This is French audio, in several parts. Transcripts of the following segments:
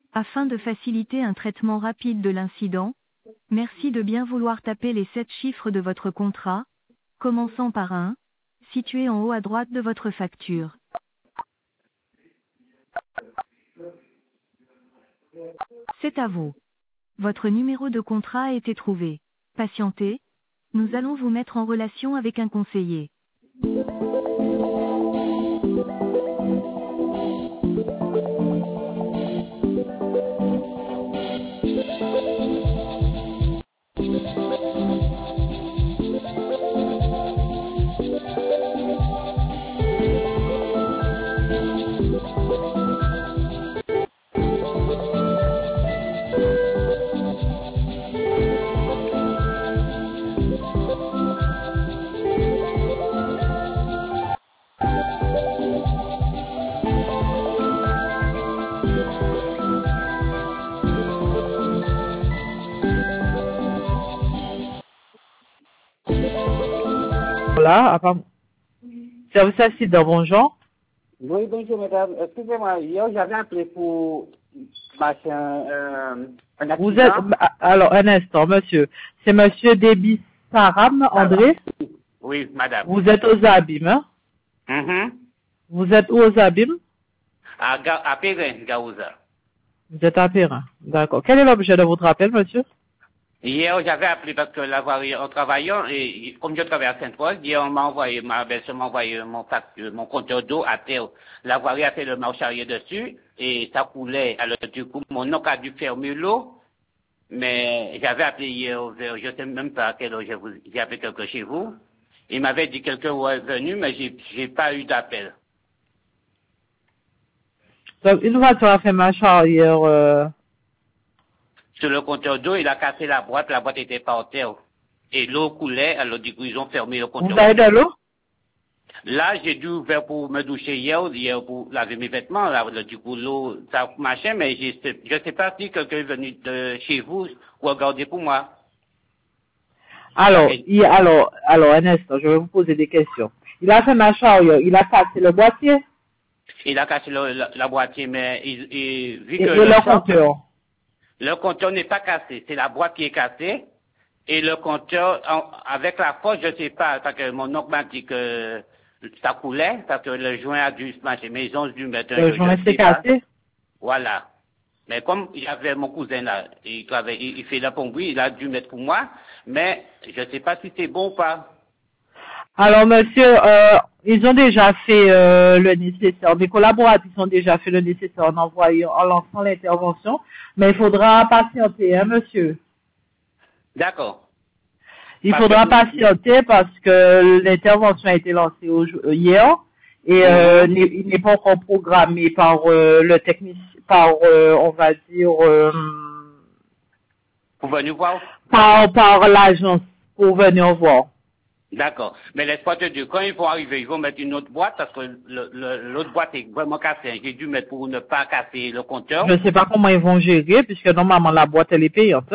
Afin de faciliter un traitement rapide de l'incident, merci de bien vouloir taper les 7 chiffres de votre contrat, commençant par 1, situé en haut à droite de votre facture. C'est à vous. Votre numéro de contrat a été trouvé. Patientez. Nous allons vous mettre en relation avec un conseiller. Voilà, service accident, bonjour. Oui, bonjour madame. Excusez-moi, hier j'avais appelé pour un accident. Vous êtes, alors un instant, monsieur. C'est monsieur Déby Saram, André. Oui, madame. Vous êtes aux Abîmes, hein? Vous êtes où aux Abîmes? À Périn, Gaouza. Vous êtes à Périn. D'accord. Quel est l'objet de votre appel, monsieur? Hier, j'avais appelé parce que en travaillant, et comme je travaille à Sainte-Rose, hier, ma belle-sœur m'a envoyé mon compteur d'eau à terre. La voirie a fait le marche arrière dessus, et ça coulait. Alors, du coup, mon oncle a dû fermer l'eau, mais j'avais appelé hier, je sais même pas à quelle heure j'ai appelé quelqu'un chez vous. Il m'avait dit quelqu'un est venu, mais j'ai pas eu d'appel. Donc, une voiture a fait marche arrière, Sur le compteur d'eau, il a cassé la boîte était par terre. Et l'eau coulait, alors du coup, ils ont fermé le compteur d'eau. Vous avez de l'eau? Là, j'ai dû ouvrir pour me doucher hier pour laver mes vêtements, là, du coup, l'eau, ça marchait, mais je sais pas si quelqu'un est venu de chez vous pour regarder pour moi. Alors, un instant, je vais vous poser des questions. Il a fait marche arrière, il a cassé le boîtier? Il a cassé la boîtier, mais vu que le compteur? Le compteur n'est pas cassé, c'est la boîte qui est cassée. Et le compteur, avec la force, je sais pas, parce que mon oncle m'a dit que ça coulait, parce que le joint a dû se marcher, mais ils ont dû mettre un... Le joint s'est cassé? Voilà. Mais comme j'avais mon cousin là, il fait la plomberie, il a dû mettre pour moi, mais je sais pas si c'est bon ou pas. Alors, monsieur, ils ont déjà fait le nécessaire. Mes collaborateurs ont déjà fait le nécessaire en lançant l'intervention, mais il faudra patienter, hein, monsieur. D'accord. Il faudra patienter parce que l'intervention a été lancée hier et il n'est pas encore programmé par le technicien, on va dire, pour venir voir. Par l'agence pour venir voir. D'accord. Mais laisse-moi te dire, quand ils vont arriver, ils vont mettre une autre boîte parce que l'autre boîte est vraiment cassée. J'ai dû mettre pour ne pas casser le compteur. Je ne sais pas comment ils vont gérer puisque normalement la boîte elle est payante.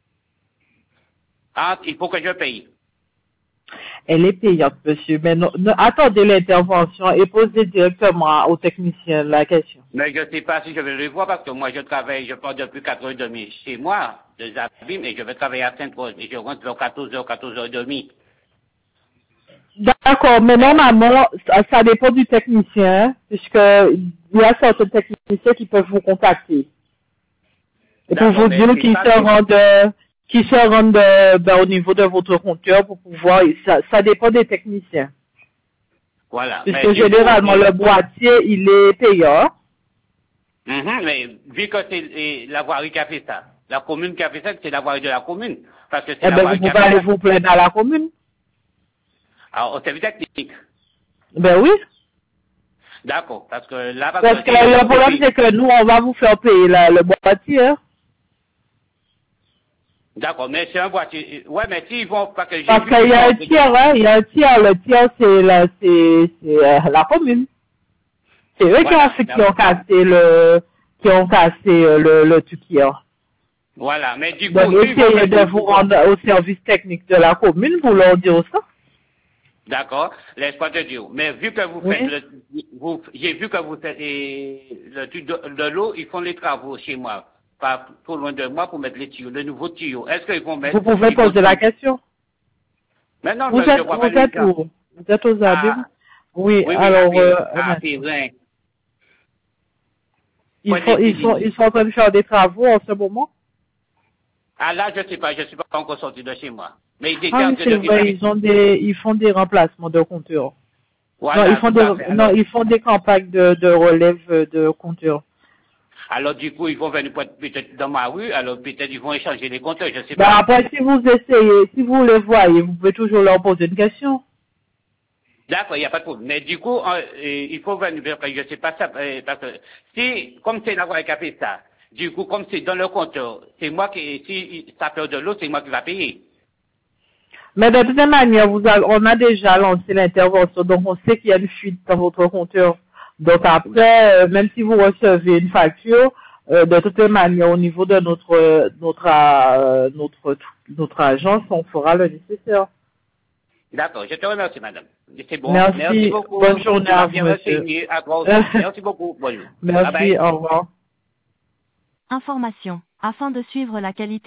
Ah, il faut que je paye. Elle est payante, monsieur. Mais attendez l'intervention et posez directement au technicien la question. Mais je ne sais pas si je vais le voir parce que moi je travaille, je pars depuis 4h30 chez moi, de Zabim, et je vais travailler à Sainte-Rose. Et je rentre vers 14h, 14h30. D'accord, mais normalement, ça dépend du technicien, puisque il y a certains techniciens qui peuvent vous contacter. Et pour vous dire qu'ils se rendent au niveau de votre compteur pour pouvoir, ça dépend des techniciens. Voilà. Puisque généralement, le boîtier, il est payant. Mais vu que c'est la voirie qui a fait ça, la commune qui a fait ça, c'est la voirie de la commune. Parce que c'est la voirie vous pouvez aller vous plaindre à la commune. Alors, au service technique. Ben oui. D'accord, parce que là... Parce que le problème, c'est que nous, on va vous faire payer le boîtier. Hein? D'accord, mais c'est un boîtier... Ouais, mais s'ils vont... Parce qu'il y a un tiers, hein, il y a un tiers. Le tiers, c'est la commune. C'est eux qui ont cassé le tuquier. Voilà, mais du coup... Donc, essayez de vous rendre au service technique de la commune pour leur dire ça. D'accord, laisse-moi te dire. Mais vu que vous Oui. faites j'ai vu que vous faites le truc de l'eau, ils font les travaux chez moi, pas trop loin de moi pour mettre les tuyaux, le nouveau tuyau. Est-ce qu'ils vont mettre, Vous pouvez ils vont poser la question. Maintenant, Vous je êtes, vois vous pas les êtes gens. où? Vous êtes aux Abîmes? Ah, Oui, oui, alors, un à instant. Périn. Ils sont en train de faire des travaux en ce moment? Ah là, je sais pas, je suis pas encore sorti de chez moi. Mais ils étaient Ah en oui, train c'est de vrai, réparer. ils font des remplacements de compteurs. Non, Voilà, tout à fait. Alors, ils font des campagnes de relève de compteurs. alors du coup, ils vont venir peut-être dans ma rue, alors peut-être ils vont échanger les compteurs, je sais Ben pas. après, si vous essayez, si vous les voyez, vous pouvez toujours leur poser une question. D'accord, il n'y a pas de problème. Mais du coup, il faut venir, je sais pas ça, parce que si, comme c'est la voie qui a fait ça, du coup, comme c'est dans le compteur, c'est moi qui, si ça perd de l'eau, c'est moi qui va payer. Mais de toute manière, on a déjà lancé l'intervention, donc on sait qu'il y a une fuite dans votre compteur. Donc après, même si vous recevez une facture, de toute manière, au niveau de notre agence, on fera le nécessaire. D'accord, je te remercie, madame. C'est bon. Merci Merci. beaucoup. Bonne journée Tu à m'as vous, bien monsieur. renseigné. À toi aussi. Merci beaucoup. Bonjour. Bye Merci. bye. Au revoir. Information. Afin de suivre la qualité